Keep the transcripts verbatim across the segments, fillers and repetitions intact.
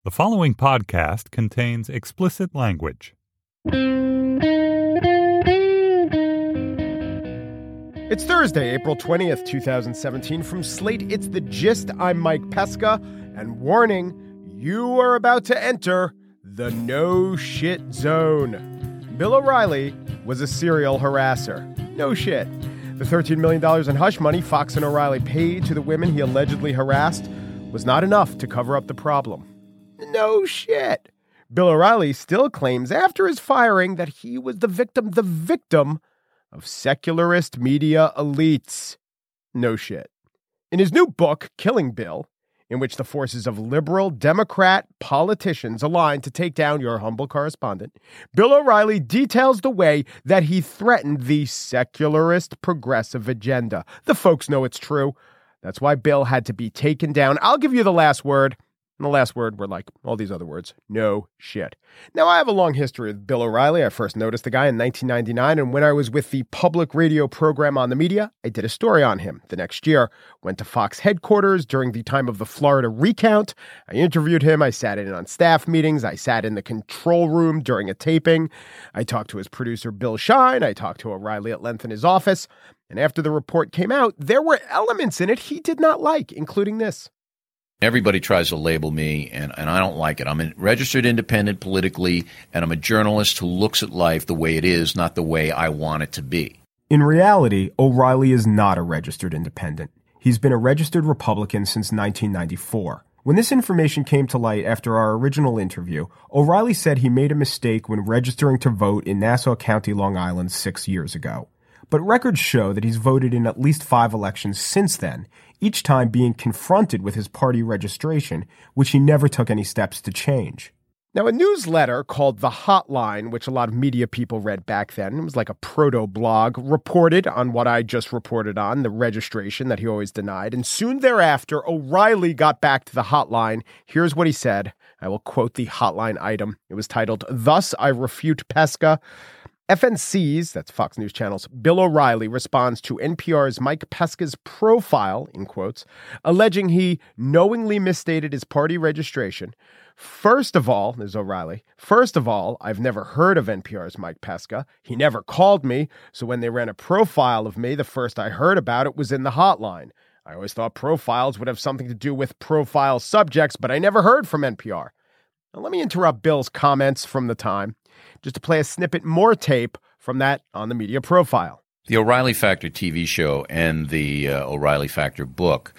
The following podcast contains explicit language. It's Thursday, April twentieth, twenty seventeen. From Slate, it's The Gist. I'm Mike Pesca, and warning, you are about to enter the no shit zone. Bill O'Reilly was a serial harasser. No shit. The thirteen million dollars in hush money Fox and O'Reilly paid to the women he allegedly harassed was not enough to cover up the problem. No shit. Bill O'Reilly still claims after his firing that he was the victim, the victim of secularist media elites. No shit. In his new book, Killing Bill, in which the forces of liberal Democrat politicians align to take down your humble correspondent, Bill O'Reilly details the way that he threatened the secularist progressive agenda. The folks know it's true. That's why Bill had to be taken down. I'll give you the last word. And the last word were like all these other words. No shit. Now, I have a long history with Bill O'Reilly. I first noticed the guy in nineteen ninety-nine, and when I was with the public radio program On the Media, I did a story on him. The next year, went to Fox headquarters during the time of the Florida recount. I interviewed him. I sat in on staff meetings. I sat in the control room during a taping. I talked to his producer, Bill Shine. I talked to O'Reilly at length in his office. And after the report came out, there were elements in it he did not like, including this. Everybody tries to label me, and, and I don't like it. I'm a registered independent politically, and I'm a journalist who looks at life the way it is, not the way I want it to be. In reality, O'Reilly is not a registered independent. He's been a registered Republican since nineteen ninety-four. When this information came to light after our original interview, O'Reilly said he made a mistake when registering to vote in Nassau County, Long Island, six years ago. But records show that he's voted in at least five elections since then, each time being confronted with his party registration, which he never took any steps to change. Now, a newsletter called The Hotline, which a lot of media people read back then, it was like a proto-blog, reported on what I just reported on, the registration that he always denied. And soon thereafter, O'Reilly got back to The Hotline. Here's what he said. I will quote the Hotline item. It was titled, "Thus I Refute Pesca." F N C's, that's Fox News Channel's, Bill O'Reilly responds to N P R's Mike Pesca's profile, in quotes, alleging he knowingly misstated his party registration. First of all, there's O'Reilly, first of all, I've never heard of N P R's Mike Pesca. He never called me, so when they ran a profile of me, the first I heard about it was in the hotline. I always thought profiles would have something to do with profile subjects, but I never heard from N P R. Now, let me interrupt Bill's comments from the time, just to play a snippet more tape from that On the Media profile. The O'Reilly Factor T V show and the uh, O'Reilly Factor book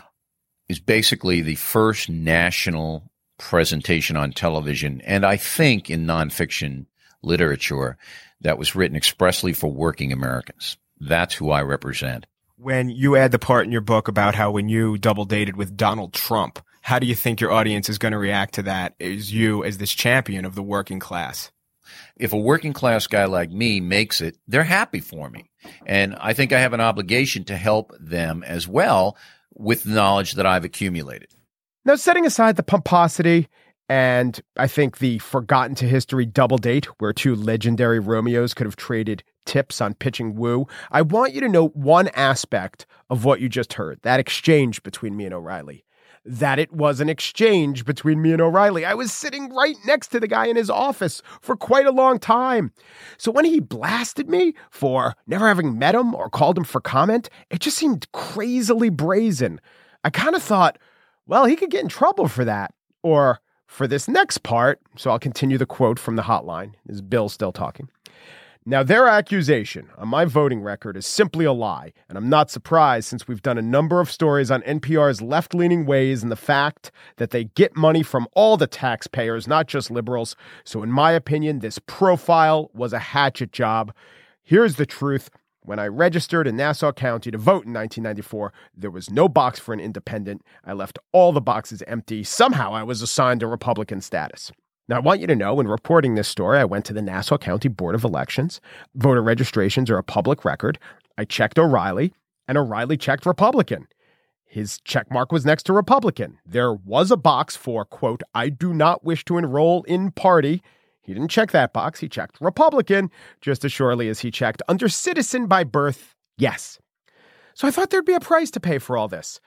is basically the first national presentation on television, and I think in nonfiction literature, that was written expressly for working Americans. That's who I represent. When you add the part in your book about how when you double dated with Donald Trump, how do you think your audience is going to react to that as you as this champion of the working class? If a working class guy like me makes it, they're happy for me. And I think I have an obligation to help them as well with the knowledge that I've accumulated. Now, setting aside the pomposity and I think the forgotten to history double date where two legendary Romeos could have traded tips on pitching woo, I want you to note one aspect of what you just heard, that exchange between me and O'Reilly. That it was an exchange between me and O'Reilly. I was sitting right next to the guy in his office for quite a long time. So when he blasted me for never having met him or called him for comment, it just seemed crazily brazen. I kind of thought, well, he could get in trouble for that. Or for this next part, so I'll continue the quote from the hotline. Is Bill still talking? Now, their accusation on my voting record is simply a lie, and I'm not surprised since we've done a number of stories on N P R's left-leaning ways and the fact that they get money from all the taxpayers, not just liberals. So in my opinion, this profile was a hatchet job. Here's the truth. When I registered in Nassau County to vote in nineteen ninety-four, there was no box for an independent. I left all the boxes empty. Somehow I was assigned a Republican status. Now, I want you to know, when reporting this story, I went to the Nassau County Board of Elections. Voter registrations are a public record. I checked O'Reilly, and O'Reilly checked Republican. His check mark was next to Republican. There was a box for, quote, I do not wish to enroll in party. He didn't check that box. He checked Republican just as surely as he checked under citizen by birth. Yes. So I thought there'd be a price to pay for all this.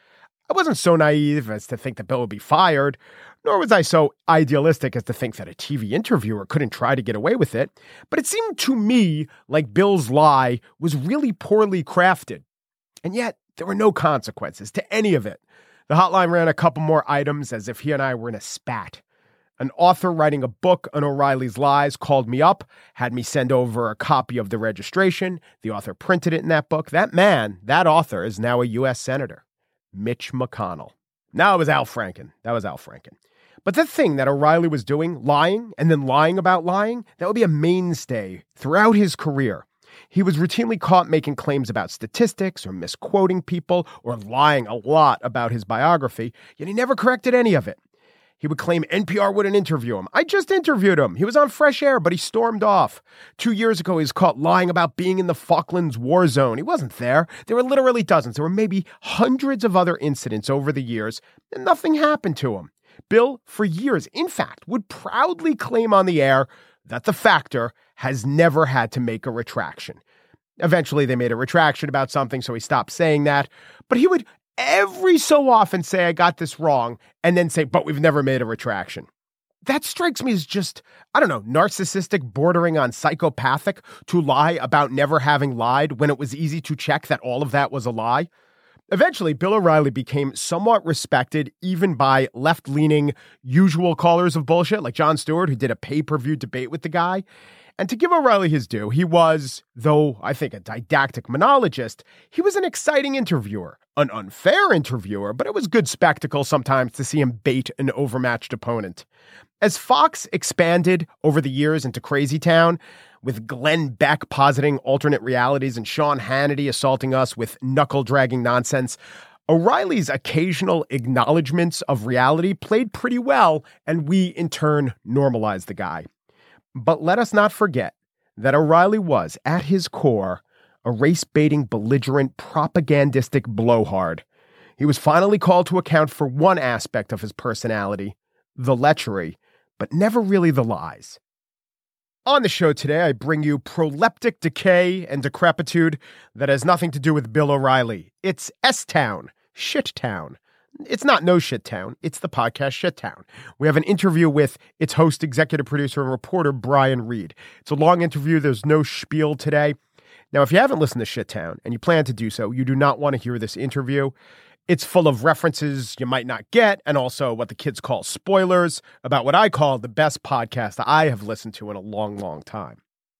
I wasn't so naive as to think that Bill would be fired, nor was I so idealistic as to think that a T V interviewer couldn't try to get away with it, but it seemed to me like Bill's lie was really poorly crafted. And yet, there were no consequences to any of it. The hotline ran a couple more items as if he and I were in a spat. An author writing a book on O'Reilly's lies called me up, had me send over a copy of the registration. The author printed it in that book. That man, that author, is now a U S Senator. Mitch McConnell. Now it was Al Franken. That was Al Franken. But the thing that O'Reilly was doing, lying and then lying about lying, that would be a mainstay throughout his career. He was routinely caught making claims about statistics or misquoting people or lying a lot about his biography, yet he never corrected any of it. He would claim N P R wouldn't interview him. I just interviewed him. He was on Fresh Air, but he stormed off. Two years ago, he was caught lying about being in the Falklands war zone. He wasn't there. There were literally dozens. There were maybe hundreds of other incidents over the years, and nothing happened to him. Bill, for years, in fact, would proudly claim on the air that the Factor has never had to make a retraction. Eventually, they made a retraction about something, so he stopped saying that. But he would every so often say, I got this wrong, and then say, but we've never made a retraction. That strikes me as just, I don't know, narcissistic, bordering on psychopathic to lie about never having lied when it was easy to check that all of that was a lie. Eventually, Bill O'Reilly became somewhat respected even by left-leaning usual callers of bullshit like Jon Stewart, who did a pay-per-view debate with the guy. And to give O'Reilly his due, he was, though I think a didactic monologist, he was an exciting interviewer, an unfair interviewer, but it was good spectacle sometimes to see him bait an overmatched opponent. As Fox expanded over the years into Crazy Town, with Glenn Beck positing alternate realities and Sean Hannity assaulting us with knuckle-dragging nonsense, O'Reilly's occasional acknowledgments of reality played pretty well, and we, in turn, normalized the guy. But let us not forget that O'Reilly was, at his core, a race-baiting, belligerent, propagandistic blowhard. He was finally called to account for one aspect of his personality, the lechery, but never really the lies. On the show today, I bring you proleptic decay and decrepitude that has nothing to do with Bill O'Reilly. It's S-Town, Shit-Town. It's not No Shit Town. It's the podcast Shit Town. We have an interview with its host, executive producer, and reporter, Brian Reed. It's a long interview. There's no spiel today. Now, if you haven't listened to Shit Town and you plan to do so, you do not want to hear this interview. It's full of references you might not get, and also what the kids call spoilers about what I call the best podcast I have listened to in a long, long time.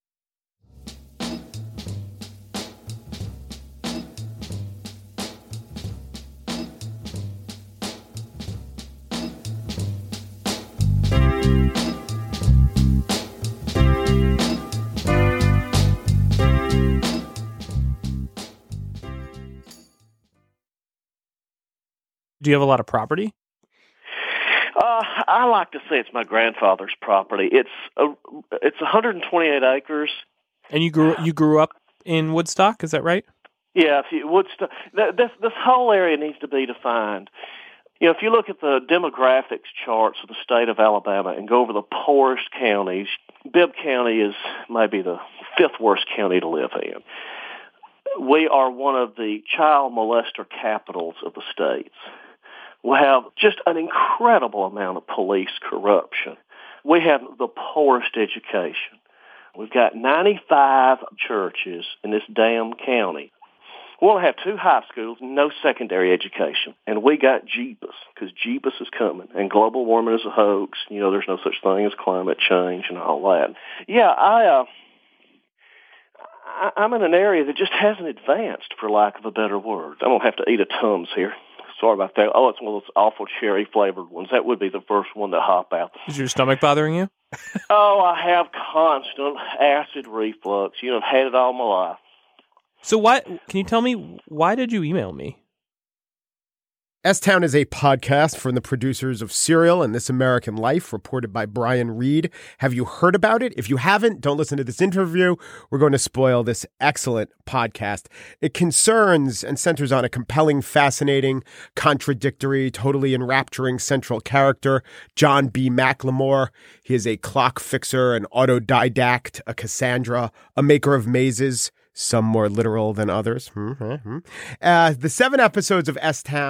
Do you have a lot of property? Uh, I like to say it's my grandfather's property. It's a, it's one hundred twenty-eight acres. And you grew you grew up in Woodstock, is that right? Yeah, if you, Woodstock. This this whole area needs to be defined. You know, if you look at the demographics charts of the state of Alabama and go over the poorest counties, Bibb County is maybe the fifth worst county to live in. We are one of the child molester capitals of the states. We have just an incredible amount of police corruption. We have the poorest education. We've got ninety-five churches in this damn county. We only have two high schools, no secondary education. And we got Jeebus, because Jeebus is coming. And global warming is a hoax. You know, there's no such thing as climate change and all that. Yeah, I, uh, I, I'm in an area that just hasn't advanced, for lack of a better word. I don't have to eat a Tums here. Sorry about that. Oh, it's one of those awful cherry-flavored ones. That would be the first one to hop out. Is your stomach bothering you? Oh, I have constant acid reflux. You know, I've had it all my life. So why, can you tell me, why did you email me? S-Town is a podcast from the producers of Serial and This American Life, reported by Brian Reed. Have you heard about it? If you haven't, don't listen to this interview. We're going to spoil this excellent podcast. It concerns and centers on a compelling, fascinating, contradictory, totally enrapturing central character, John B. McLemore. He is a clock fixer, an autodidact, a Cassandra, a maker of mazes, some more literal than others. Mm-hmm. Uh, the seven episodes of S-Town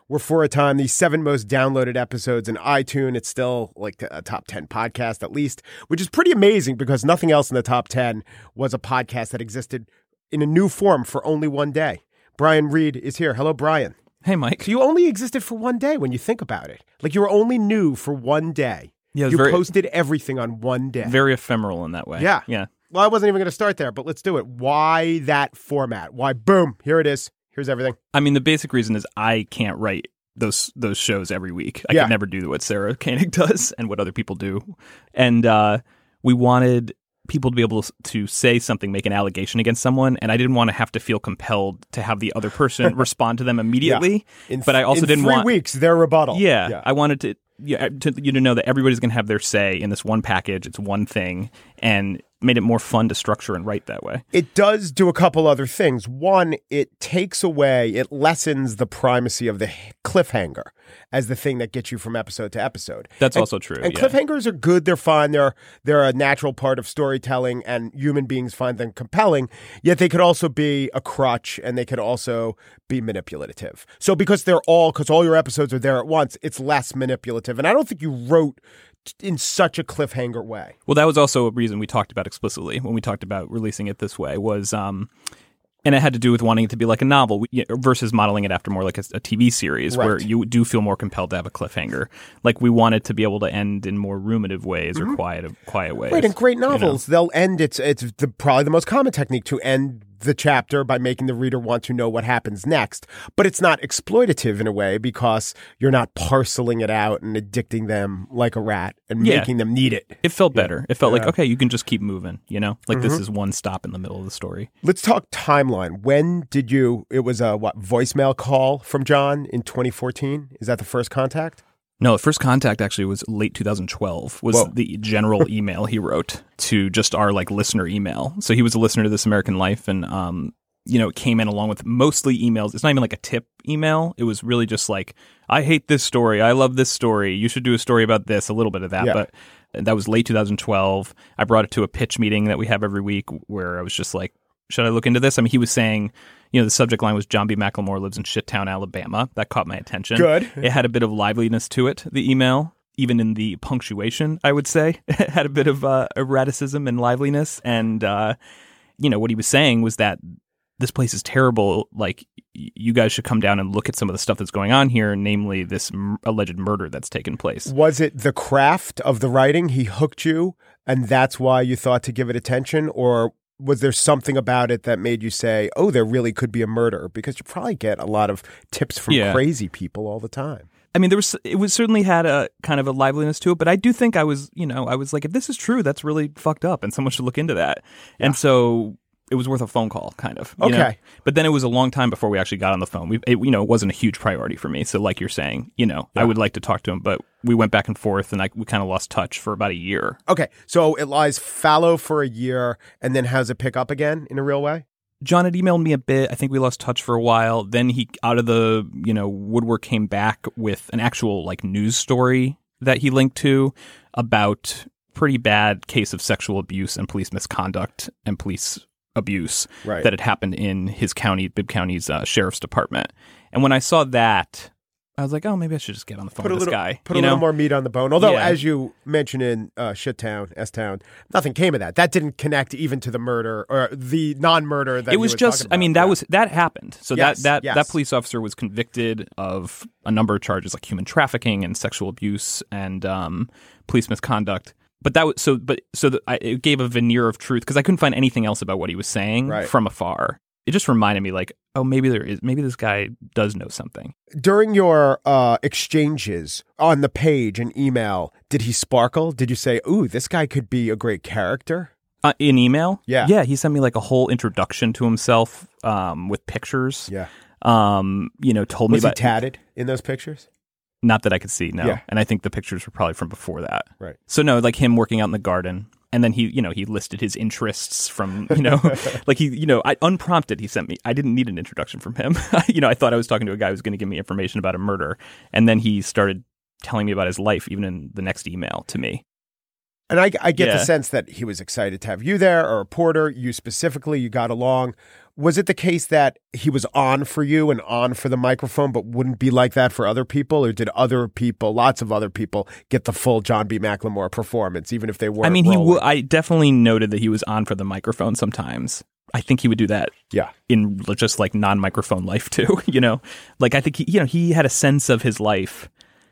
were for a time the seven most downloaded episodes in iTunes. It's still like a top ten podcast at least, which is pretty amazing because nothing else in the top ten was a podcast that existed in a new form for only one day. Brian Reed is here. Hello, Brian. Hey, Mike. So you only existed for one day when you think about it. Like you were only new for one day. Yeah, it was you very- posted everything on one day. Very ephemeral in that way. Yeah. Yeah. Well, I wasn't even going to start there, but let's do it. Why that format? Why, boom, here it is. Here's everything. I mean, the basic reason is I can't write those those shows every week. I Yeah. could never do what Sarah Koenig does and what other people do. And uh, we wanted people to be able to say something, make an allegation against someone, and I didn't want to have to feel compelled to have the other person respond to them immediately. In, but I also in didn't three want weeks, their rebuttal. Yeah, yeah. I wanted to, yeah, to you to know that everybody's going to have their say in this one package. It's one thing, and made it more fun to structure and write that way. It does do a couple other things. One, it takes away, it lessens the primacy of the cliffhanger as the thing that gets you from episode to episode. That's and, also true. And yeah. cliffhangers are good. They're fine. They're they're a natural part of storytelling, and human beings find them compelling. Yet they could also be a crutch, and they could also be manipulative. So because they're all, because all your episodes are there at once, it's less manipulative. And I don't think you wrote in such a cliffhanger way. Well, that was also a reason we talked about explicitly when we talked about releasing it this way was, um, and it had to do with wanting it to be like a novel versus modeling it after more like a, a T V series Right. where you do feel more compelled to have a cliffhanger. Like we wanted to be able to end in more ruminative ways Mm-hmm. or quiet, quiet ways. Right, and great novels, they'll end, it's it's the, probably the most common technique to end the chapter by making the reader want to know what happens next. But it's not exploitative in a way because you're not parceling it out and addicting them like a rat and Yeah. making them need it. It felt better. It felt like, Yeah. okay, you can just keep moving, you know? Like Mm-hmm. this is one stop in the middle of the story. Let's talk timeline. When did you, it was a what, voicemail call from John in twenty fourteen? Is that the first contact? No, the first contact actually was late two thousand twelve, was Whoa. the general email he wrote to just our like listener email. So he was a listener to This American Life and, um, you know, it came in along with mostly emails. It's not even like a tip email. It was really just like, I hate this story. I love this story. You should do a story about this, a little bit of that. Yeah. But that was late two thousand twelve. I brought it to a pitch meeting that we have every week where I was just like, should I look into this? I mean, he was saying, you know, the subject line was John B. McLemore lives in Shittown, Alabama. That caught my attention. Good. It had a bit of liveliness to it, the email, even in the punctuation, I would say. It had a bit of uh, erraticism and liveliness. And, uh, you know, what he was saying was that this place is terrible. Like, y- you guys should come down and look at some of the stuff that's going on here, namely this m- alleged murder that's taken place. Was it the craft of the writing? He hooked you and that's why you thought to give it attention? Or was there something about it that made you say, oh, there really could be a murder? Because you probably get a lot of tips from Yeah. crazy people all the time. I mean, there was it was certainly had a kind of a liveliness to it, but I do think I was, you know, I was like, if this is true, that's really fucked up, and someone should look into that. And so it was worth a phone call, kind of. you know? Okay. But then it was a long time before we actually got on the phone. We, it, you know, it wasn't a huge priority for me. So, like you're saying, you know, I would like to talk to him, but we went back and forth, and I, we kind of lost touch for about a year. Okay, so it lies fallow for a year, and then has it pick up again in a real way? John had emailed me a bit. I think we lost touch for a while. Then he, out of the, you know, woodwork, came back with an actual like news story that he linked to about pretty bad case of sexual abuse and police misconduct and police abuse Right. that had happened in his county, Bibb County's uh, sheriff's department. And when I saw that, I was like, oh, maybe I should just get on the phone Put a with this little, guy. put you a know? little more meat on the bone. Although, Yeah. as you mentioned in uh, Shittown, S-Town, nothing came of that. That didn't connect even to the murder or the non-murder that it was you were just talking I mean about. that Yeah. was that happened so Yes, that that yes. that police officer was convicted of a number of charges like human trafficking and sexual abuse and um, police misconduct. But that was so but so that I, it gave a veneer of truth because I couldn't find anything else about what he was saying Right. from afar. It just reminded me like, oh, maybe there is maybe this guy does know something. During your uh, exchanges on the page and email, did he sparkle? Did you say, ooh, this guy could be a great character? Uh, in email, Yeah. yeah, he sent me like a whole introduction to himself um, with pictures. Yeah. Um, you know, told me Was he about tatted in those pictures? not that I could see, no. Yeah. And I think the pictures were probably from before that. Right. So no, like him working out in the garden. And then he, you know, he listed his interests from, you know, like he, you know, I unprompted, he sent me, I didn't need an introduction from him. You know, I thought I was talking to a guy who was going to give me information about a murder. And then he started telling me about his life, even in the next email to me. And I, I get Yeah. the sense that he was excited to have you there, or a reporter, you specifically, you got along. Was it the case that he was on for you and on for the microphone, but wouldn't be like that for other people? Or did other people, lots of other people, get the full John B. McLemore performance, even if they weren't I mean, he. rolling? W- I definitely noted that he was on for the microphone sometimes. I think he would do that Yeah. in just like non-microphone life too, you know? Like I think he, you know, he had a sense of his life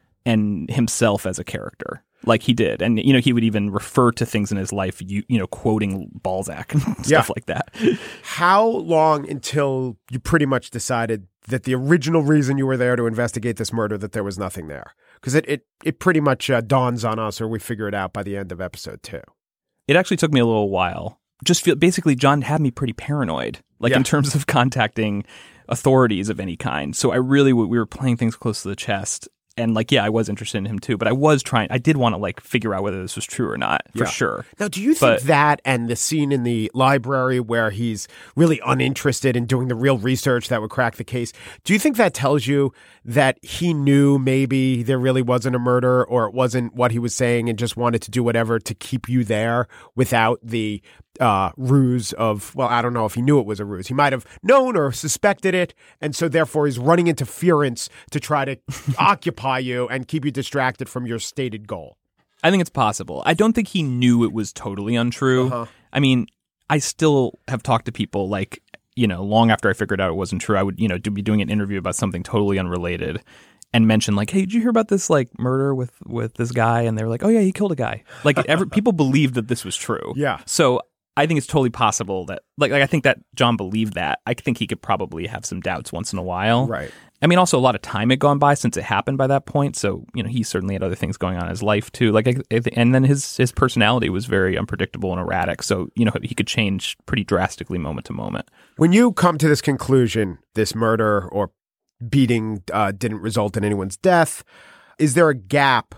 and himself as a character. Like he did. And, you know, he would even refer to things in his life, you, you know, quoting Balzac and stuff Yeah. like that. How long until you pretty much decided that the original reason you were there to investigate this murder, that there was nothing there? Because it, it, it pretty much uh, dawns on us, or we figure it out by the end of episode two. It actually took me a little while. Just feel basically John had me pretty paranoid, like Yeah. in terms of contacting authorities of any kind. So I really, we were playing things close to the chest. And like, yeah, I was interested in him too, but I was trying, I did want to like figure out whether this was true or not, for Yeah. sure. Now, do you think But- that and the scene in the library where he's really uninterested in doing the real research that would crack the case, do you think that tells you that he knew maybe there really wasn't a murder, or it wasn't what he was saying and just wanted to do whatever to keep you there without the uh, ruse of, well, I don't know if he knew it was a ruse. He might have known or suspected it, and so therefore he's running interference to try to occupy you and keep you distracted from your stated goal. I think it's possible. I don't think he knew it was totally untrue. Uh-huh. I mean, I still have talked to people like, you know, long after I figured out it wasn't true, I would, you know, do, be doing an interview about something totally unrelated and mention like, hey, did you hear about this like murder with, with this guy? And they were like, oh yeah, he killed a guy. Like every, people believed that this was true. Yeah. So I think it's totally possible that, like, like I think that John believed that. I think he could probably have some doubts once in a while. Right. I mean, also a lot of time had gone by since it happened by that point. So, you know, he certainly had other things going on in his life too. Like, I- I- and then his, his personality was very unpredictable and erratic. So, you know, he could change pretty drastically moment to moment. When you come to this conclusion, this murder or beating uh, didn't result in anyone's death, is there a gap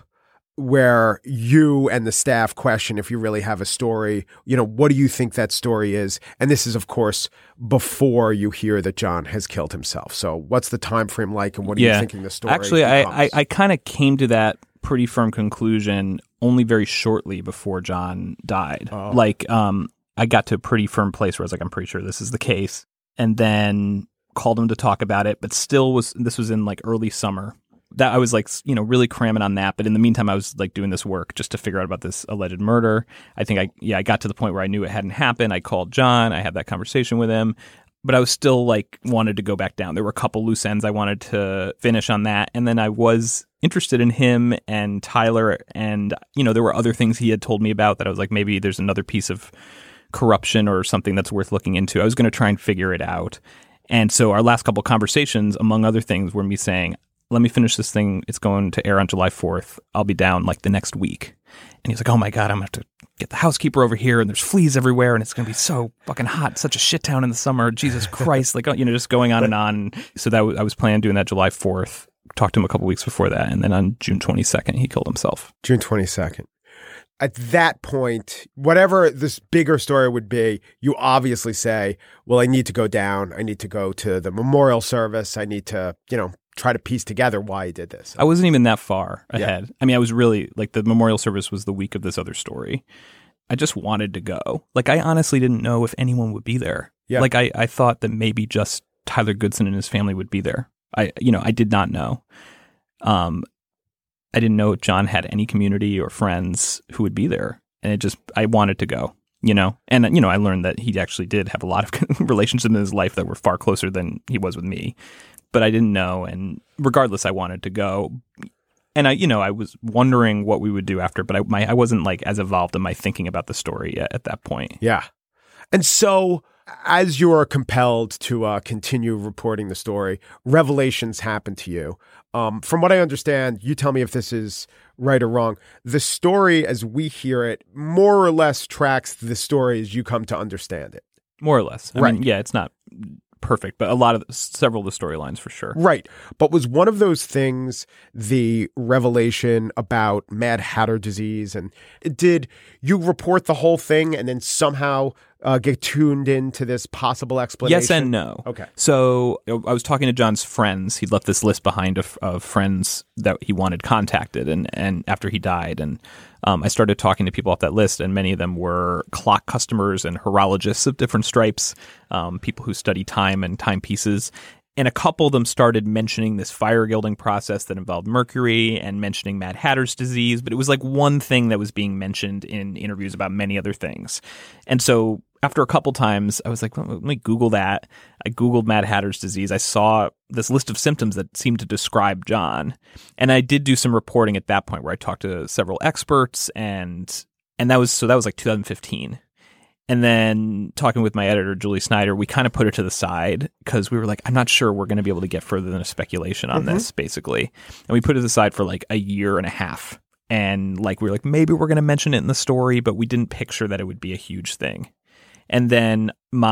where you and the staff question if you really have a story? You know, what do you think that story is? And this is, of course, before you hear that John has killed himself. So what's the time frame like, and what are Yeah. you thinking the story Actually, I, I, becomes? I kind of came to that pretty firm conclusion only very shortly before John died. Oh. Like, um, I got to a pretty firm place where I was like, I'm pretty sure this is the case. And then called him to talk about it, but still was, this was in like early summer. That I was like, you know, really cramming on that. But in the meantime, I was like doing this work just to figure out about this alleged murder. I think I, yeah, I got to the point where I knew it hadn't happened. I called John. I had that conversation with him, but I was still like wanted to go back down. There were a couple loose ends I wanted to finish on that. And then I was interested in him and Tyler. And, you know, there were other things he had told me about that I was like, maybe there's another piece of corruption or something that's worth looking into. I was going to try and figure it out. And so our last couple conversations, among other things, were me saying, let me finish this thing. It's going to air on July fourth. I'll be down like the next week. And he's like, oh my God, I'm going to have to get the housekeeper over here and there's fleas everywhere and it's going to be so fucking hot. Such a shit town in the summer. Jesus Christ. Like, you know, just going on and on. So that w- I was planning on doing that July fourth. Talked to him a couple weeks before that. And then on June twenty-second, he killed himself. June twenty-second. At that point, whatever this bigger story would be, you obviously say, well, I need to go down. I need to go to the memorial service. I need to, you know, try to piece together why he did this. I wasn't even that far Yeah. ahead. I mean, I was really like the memorial service was the week of this other story. I just wanted to go. Like, I honestly didn't know if anyone would be there. Yeah. Like, I, I thought that maybe just Tyler Goodson and his family would be there. I, you know, I did not know. Um, I didn't know if John had any community or friends who would be there. And it just, I wanted to go, you know? And, you know, I learned that he actually did have a lot of relationships in his life that were far closer than he was with me. But I didn't know. And regardless, I wanted to go. And I, you know, I was wondering what we would do after, but I, my, I wasn't like as involved in my thinking about the story yet at that point. Yeah. And so as you are compelled to uh, continue reporting the story, revelations happen to you. Um, from what I understand, you tell me if this is right or wrong. The story as we hear it more or less tracks the story as you come to understand it. More or less. I Right. mean, yeah, it's not perfect, but a lot of several of the storylines for sure. Right. But was one of those things the revelation about Mad Hatter disease? And did you report the whole thing and then somehow uh, get tuned into this possible explanation? Yes and no. Okay. So I was talking to John's friends. He'd left this list behind of, of friends that he wanted contacted, and, and after he died, and um, I started talking to people off that list, and many of them were clock customers and horologists of different stripes, um, people who study time and timepieces. And a couple of them started mentioning this fire gilding process that involved mercury and mentioning Mad Hatter's disease, but it was like one thing that was being mentioned in interviews about many other things. And so after a couple times, I was like, well, let me Google that. I Googled Mad Hatter's disease. I saw this list of symptoms that seemed to describe John. And I did do some reporting at that point where I talked to several experts, and and that was so that was like two thousand fifteen. And then talking with my editor, Julie Snyder, we kind of put it to the side because we were like, I'm not sure we're going to be able to get further than a speculation on mm-hmm. this, basically. And we put it aside for like a year and a half. And like we were like, maybe we're going to mention it in the story, but we didn't picture that it would be a huge thing. And then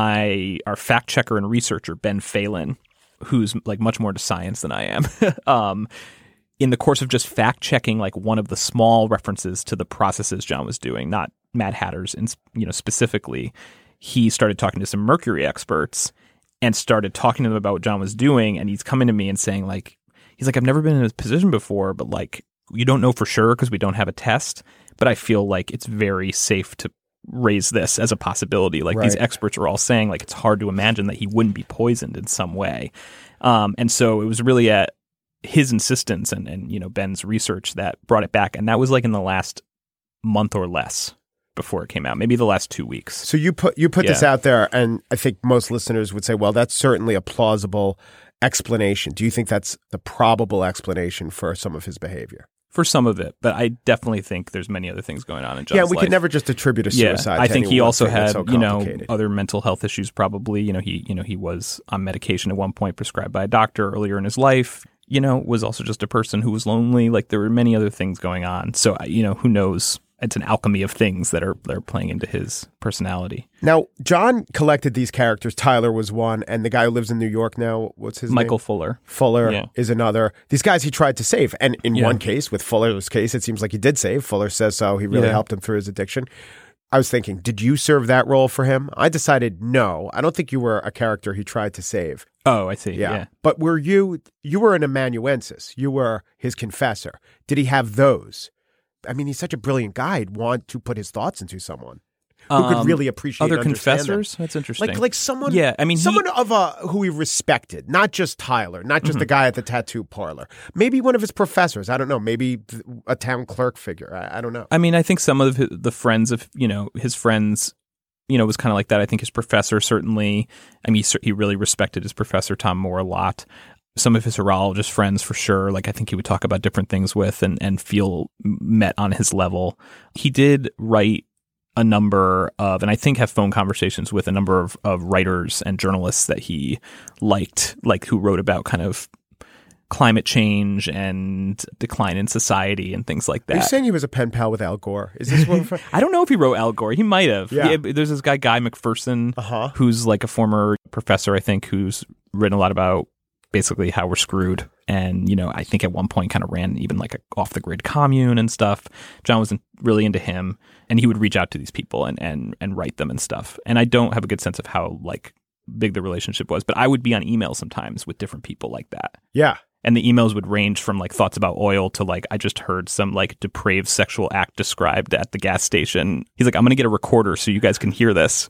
my our fact checker and researcher, Ben Phelan, who's like much more into science than I am, um, in the course of just fact checking like one of the small references to the processes John was doing, not Mad Hatter's, and you know specifically, he started talking to some mercury experts and started talking to them about what John was doing. And he's coming to me and saying like, he's like, I've never been in this position before, but like, you don't know for sure because we don't have a test, but I feel like it's very safe to raise this as a possibility. Like right. These experts are all saying like, it's hard to imagine that he wouldn't be poisoned in some way. Um, and so it was really at his insistence and, and, you know, Ben's research that brought it back. And that was like in the last month or less before it came out, maybe the last two weeks. So you put you put yeah. this out there, and I think most listeners would say, well, that's certainly a plausible explanation. Do you think that's the probable explanation for some of his behavior? For some of it, but I definitely think there's many other things going on in John's Yeah, we life. could never just attribute a suicide. Yeah, I to think he also had, so you know, other mental health issues. Probably, you know, he, you know, he was on medication at one point prescribed by a doctor earlier in his life. You know, was also just a person who was lonely. Like there were many other things going on. So, you know, who knows? It's an alchemy of things that are that are playing into his personality. Now, John collected these characters. Tyler was one, and the guy who lives in New York now, what's his Michael name? Michael Fuller. Fuller yeah. is another. These guys he tried to save. And in yeah. one case, with Fuller's case, it seems like he did save. Fuller says so. He really yeah. helped him through his addiction. I was thinking, did you serve that role for him? I decided no. I don't think you were a character he tried to save. Oh, I see. Yeah. yeah. But were you, you were an amanuensis. You were his confessor. Did he have those? I mean, he's such a brilliant guy. He'd want to put his thoughts into someone who um, could really appreciate other and understand confessors. them. That's interesting. Like, like someone, yeah. I mean, someone he, of a who he respected, not just Tyler, not just mm-hmm. the guy at the tattoo parlor. Maybe one of his professors. I don't know. Maybe a town clerk figure. I, I don't know. I mean, I think some of his, the friends of you know his friends, you know, was kind of like that. I think his professor certainly. I mean, he, he really respected his professor Tom Moore a lot. Some of his horologist friends, for sure. Like, I think he would talk about different things with and, and feel met on his level. He did write a number of, and I think have phone conversations with a number of, of writers and journalists that he liked, like who wrote about kind of climate change and decline in society and things like that. Are you saying he was a pen pal with Al Gore? Is this what I don't know if he wrote Al Gore. He might have. Yeah. He, there's this guy, Guy McPherson, uh-huh. who's like a former professor, I think, who's written a lot about basically how we're screwed. And, you know, I think at one point kind of ran even like a off the grid commune and stuff. John was really into him, and he would reach out to these people and, and, and write them and stuff. And I don't have a good sense of how like big the relationship was, but I would be on email sometimes with different people like that. Yeah. And the emails would range from like thoughts about oil to like, I just heard some like depraved sexual act described at the gas station. He's like, I'm going to get a recorder so you guys can hear this.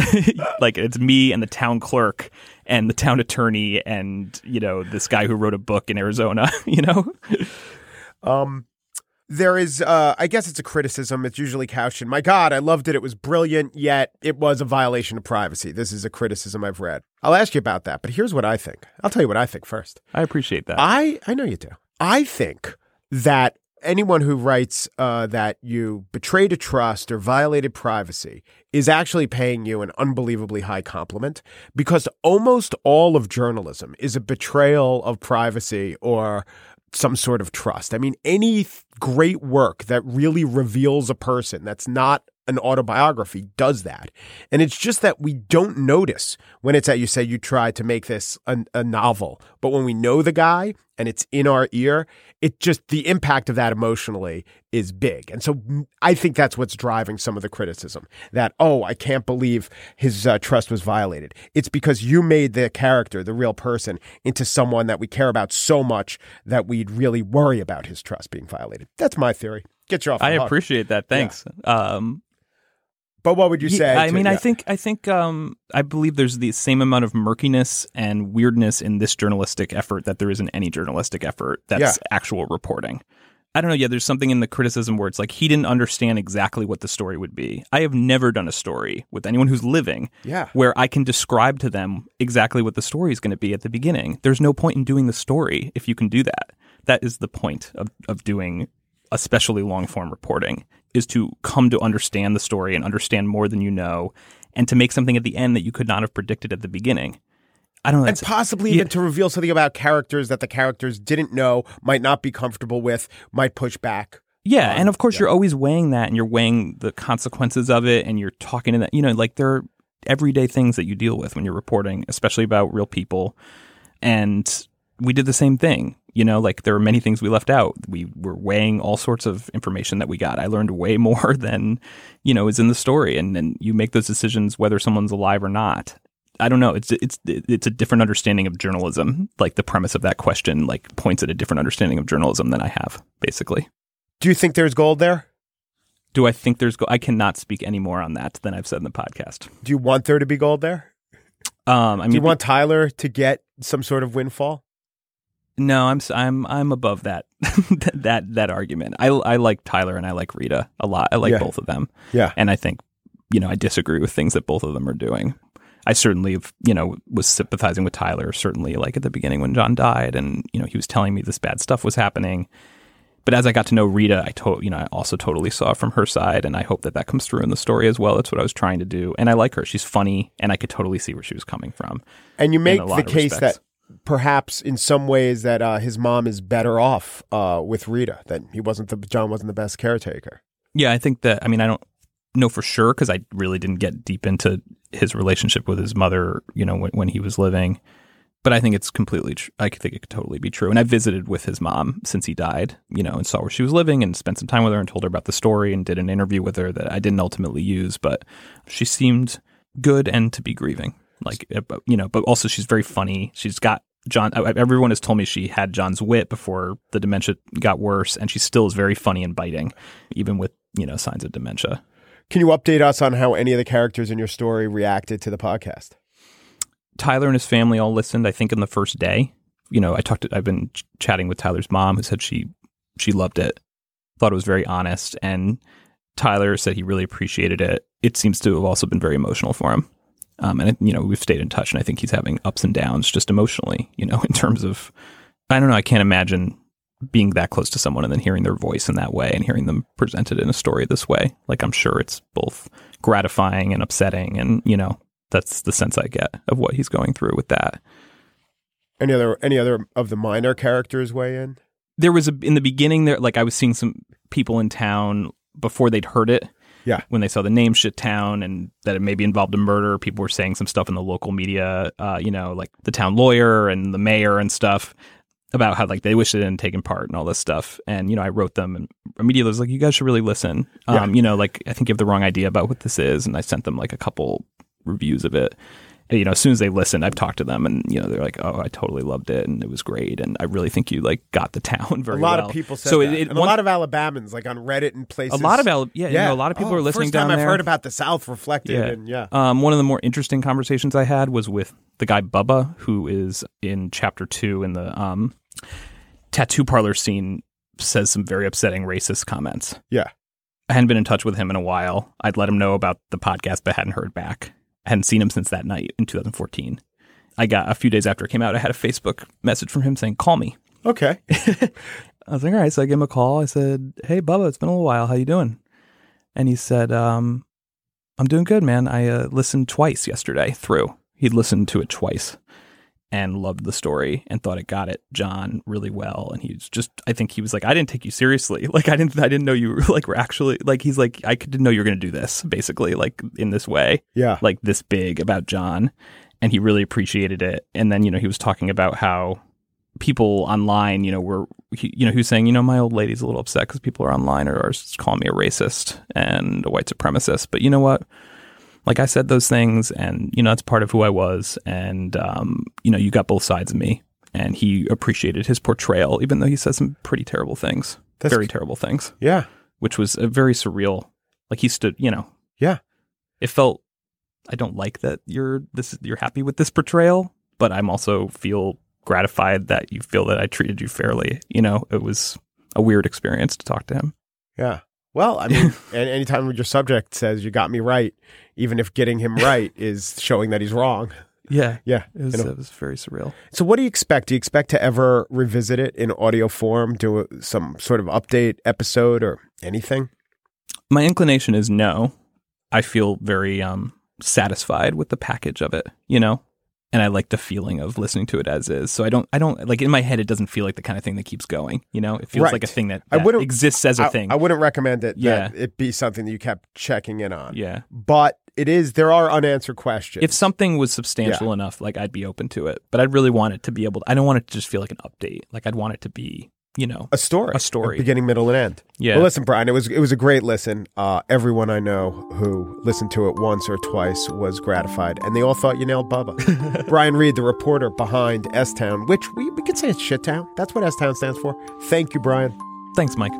Like it's me and the town clerk and the town attorney and, you know, this guy who wrote a book in Arizona, you know? um, there is, uh, I guess it's a criticism. It's usually couched in, my God, I loved it. It was brilliant, yet it was a violation of privacy. This is a criticism I've read. I'll ask you about that, but here's what I think. I'll tell you what I think first. I appreciate that. I, I know you do. I think that anyone who writes uh, that you betrayed a trust or violated privacy is actually paying you an unbelievably high compliment, because almost all of journalism is a betrayal of privacy or some sort of trust. I mean, any th- great work that really reveals a person that's not an autobiography does that. And it's just that we don't notice when it's that you say you tried to make this a, a novel. But when we know the guy and it's in our ear, it just, the impact of that emotionally is big. And so I think that's what's driving some of the criticism that, oh, I can't believe his uh, trust was violated. It's because you made the character, the real person, into someone that we care about so much that we'd really worry about his trust being violated. That's my theory. Get you off the I hook. appreciate that. Thanks. Yeah. Um, But what would you say? Yeah, I to, mean, yeah. I think, I think, um, I believe there's the same amount of murkiness and weirdness in this journalistic effort that there is in any journalistic effort that's Yeah. actual reporting. I don't know. Yeah, there's something in the criticism where it's like he didn't understand exactly what the story would be. I have never done a story with anyone who's living Yeah. where I can describe to them exactly what the story is going to be at the beginning. There's no point in doing the story if you can do that. That is the point of, of doing especially long form reporting, is to come to understand the story and understand more than you know, and to make something at the end that you could not have predicted at the beginning. I don't know. And that's- possibly yeah. even to reveal something about characters that the characters didn't know, might not be comfortable with, might push back. Yeah, Um, and of course yeah. you're always weighing that, and you're weighing the consequences of it, and you're talking to that. You know, like there are everyday things that you deal with when you're reporting, especially about real people. And we did the same thing. You know, like there were many things we left out. We were weighing all sorts of information that we got. I learned way more than, you know, is in the story. And then you make those decisions whether someone's alive or not. I don't know. It's it's it's a different understanding of journalism. Like the premise of that question, like points at a different understanding of journalism than I have, basically. Do you think there's gold there? Do I think there's? Go- I cannot speak any more on that than I've said in the podcast. Do you want there to be gold there? Um, I mean, Do you want Tyler to get some sort of windfall? no, I'm s- I'm I'm above that that that argument. I I like Tyler and I like Rita a lot. I like Yeah. both of them. Yeah. And I think, you know, I disagree with things that both of them are doing. I certainly, have, you know, was sympathizing with Tyler, certainly like at the beginning when John died and, you know, he was telling me this bad stuff was happening. But as I got to know Rita, I to, you know, I also totally saw from her side, and I hope that that comes through in the story as well. That's what I was trying to do. And I like her. She's funny, and I could totally see where she was coming from. And you make a lot the of case respects. that perhaps in some ways that uh, his mom is better off uh, with Rita, that he wasn't the John wasn't the best caretaker. Yeah, I think that, I mean, I don't know for sure because I really didn't get deep into his relationship with his mother, you know, when, when he was living. But I think it's completely true. I think it could totally be true. And I visited with his mom since he died, you know, and saw where she was living and spent some time with her and told her about the story and did an interview with her that I didn't ultimately use. But she seemed good and to be grieving. Like, you know, but also she's very funny. She's got John. Everyone has told me she had John's wit before the dementia got worse. And she still is very funny and biting, even with, you know, signs of dementia. Can you update us on how any of the characters in your story reacted to the podcast? Tyler and his family all listened, I think, in the first day. You know, I talked to, I've been ch- chatting with Tyler's mom, who said she she loved it, thought it was very honest, and Tyler said he really appreciated it. It seems to have also been very emotional for him. Um, and, it, you know, we've stayed in touch, and I think he's having ups and downs just emotionally, you know, in terms of, I don't know, I can't imagine being that close to someone and then hearing their voice in that way and hearing them presented in a story this way. Like, I'm sure it's both gratifying and upsetting, and, you know, that's the sense I get of what he's going through with that. Any other any other of the minor characters weigh in? There was a, in the beginning there, like I was seeing some people in town before they'd heard it. Yeah. When they saw the name Shit Town and that it maybe involved a murder, people were saying some stuff in the local media, uh, you know, like the town lawyer and the mayor and stuff about how like they wish they hadn't taken part and all this stuff. And, you know, I wrote them and immediately was like, you guys should really listen. Um, Yeah. You know, like I think you have the wrong idea about what this is. And I sent them like a couple reviews of it. And, you know, as soon as they listened, I've talked to them and, you know, they're like, oh, I totally loved it. And it was great. And I really think you like got the town very A lot well. of people said so that. It, it, and a one- lot of Alabamans, like on Reddit and places. a lot of Al- yeah, you know, a lot of people Oh, are listening first down time there. I've heard about the South reflected. Yeah. And yeah. Um, one of the more interesting conversations I had was with the guy Bubba, who is in chapter two in the um, tattoo parlor scene, says some very upsetting racist comments. Yeah. I hadn't been in touch with him in a while. I'd let him know about the podcast, but hadn't heard back. I hadn't seen him since that night in two thousand fourteen. I got a few days after it came out, I had a Facebook message from him saying, call me. Okay. I was like, all right. So I gave him a call. I said, hey, Bubba, it's been a little while. How you doing? And he said, um, I'm doing good, man. I uh, listened twice yesterday through. He'd listened to it twice. and loved the story and thought it got at John really well. And he was just, I think he was like, I didn't take you seriously. Like, I didn't, I didn't know you were like, were actually like, he's like, I didn't know you were going to do this basically, like in this way. Yeah. Like this big about John. And he really appreciated it. And then, you know, he was talking about how people online, you know, were, he, you know, he was saying, you know, my old lady's a little upset because people are online or are calling me a racist and a white supremacist. But you know what? Like I said those things, and, you know, that's part of who I was. And, um, you know, you got both sides of me. And he appreciated his portrayal, even though he said some pretty terrible things, That's very c- terrible things. Yeah. Which was a very surreal. Like he stood, you know. Yeah. It felt, I don't like that you're this. You're happy with this portrayal, but I'm also feel gratified that you feel that I treated you fairly. You know, it was a weird experience to talk to him. Yeah. Well, I mean, and anytime your subject says you got me right, even if getting him right is showing that he's wrong. Yeah. Yeah. It was, you know. it was very surreal. So what do you expect? Do you expect to ever revisit it in audio form, do a, some sort of update episode or anything? My inclination is no. I feel very um, satisfied with the package of it, you know? And I like the feeling of listening to it as is. So I don't, I don't, like in my head, it doesn't feel like the kind of thing that keeps going, you know? It feels Right. like a thing that, I that wouldn't- exists as a I, thing. I wouldn't recommend it Yeah. that it be something that you kept checking in on. yeah. But it is, there are unanswered questions. If something was substantial Yeah. enough, like I'd be open to it. But I'd really want it to be able to, I don't want it to just feel like an update. Like I'd want it to be, you know, a story. a story. Beginning, middle, and end. Yeah. Well, listen, Brian, it was it was a great listen. Uh, everyone I know who listened to it once or twice was gratified, and they all thought you nailed Bubba. Brian Reed, the reporter behind S-Town, which we, we could say it's Shit-Town. That's what S-Town stands for. Thank you, Brian. Thanks, Mike.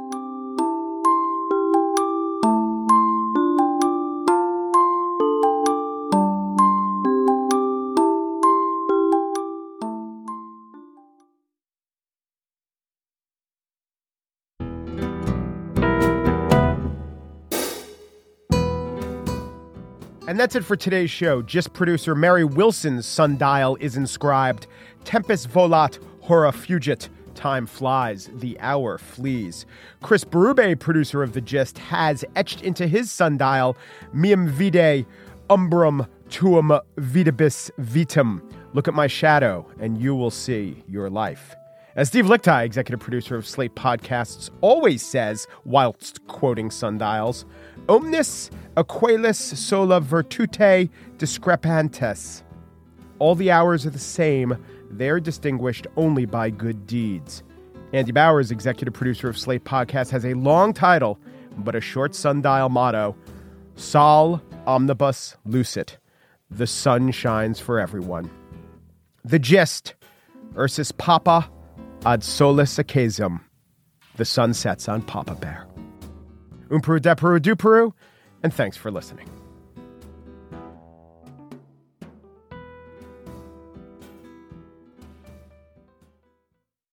And that's it for today's show. Gist producer Mary Wilson's sundial is inscribed, Tempus volat, hora fugit. Time flies, the hour flees. Chris Berube, producer of The Gist, has etched into his sundial, Miam vide, umbrum tuum vidibus vitam. Look at my shadow, and you will see your life. As Steve Lichtai, executive producer of Slate Podcasts, always says, whilst quoting sundials, omnis aquelis sola virtute discrepantes. All the hours are the same. They're distinguished only by good deeds. Andy Bowers, executive producer of Slate Podcasts, has a long title, but a short sundial motto, Sol omnibus lucet. The sun shines for everyone. The Gist, Ursus Papa ad solis occasionum. The sun sets on Papa Bear. Um Peru de Peru du Peru, and thanks for listening.